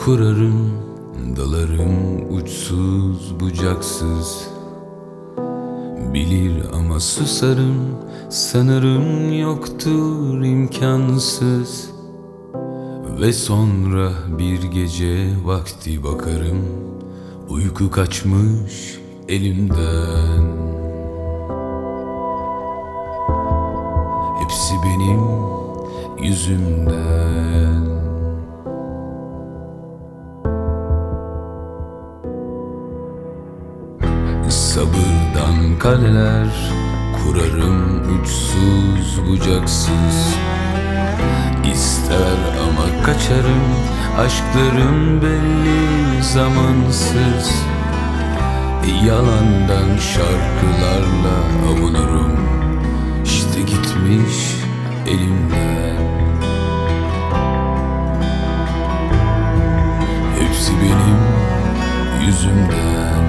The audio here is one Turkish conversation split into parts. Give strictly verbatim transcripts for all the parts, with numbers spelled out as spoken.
kurarım, dalarım uçsuz bucaksız. Bilir ama susarım, sanırım yoktur imkansız. Ve sonra bir gece vakti bakarım, uyku kaçmış elimden. Hepsi benim yüzümden. Sabırdan kaleler kurarım uçsuz bucaksız. İster ama kaçarım, aşklarım belli zamansız. Yalandan şarkılarla avunurum, işte gitmiş elimden. Hepsi benim yüzümden.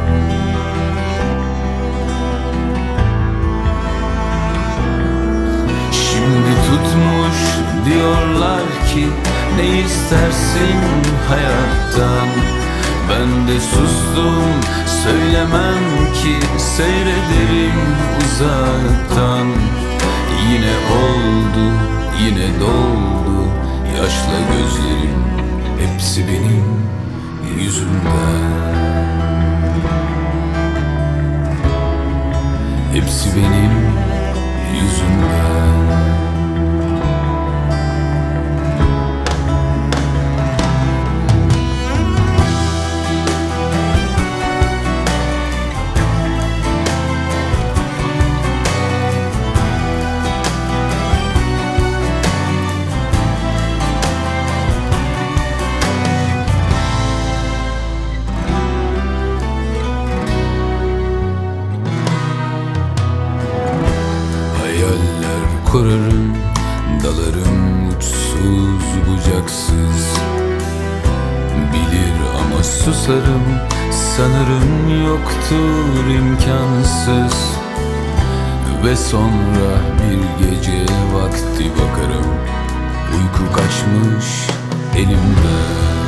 Şimdi tutmuş diyorlar ki ne istersin hayattan. Ben de sustum, söylemem ki seyrederim uzaktan. Yine oldu, yine doldu yaşla gözlerim. Hepsi benim yüzümden. Hepsi benim yüzümden. Kurarım, dalarım uçsuz bucaksız. Bilir ama susarım, sanırım yoktur imkansız. Ve sonra bir gece vakti bakarım, uyku kaçmış elimden.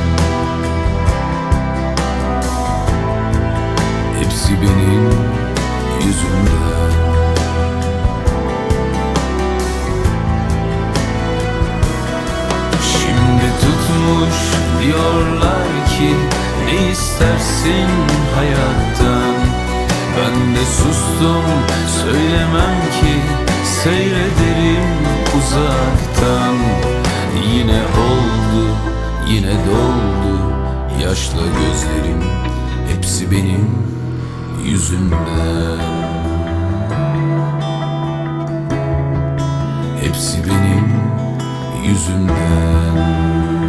Hepsi benim yüzümden. Diyorlar ki ne istersin hayattan. Ben de sustum, söylemem ki seyrederim uzaktan. Yine oldu, yine doldu yaşla gözlerim. Hepsi benim yüzümden. Hepsi benim yüzümden.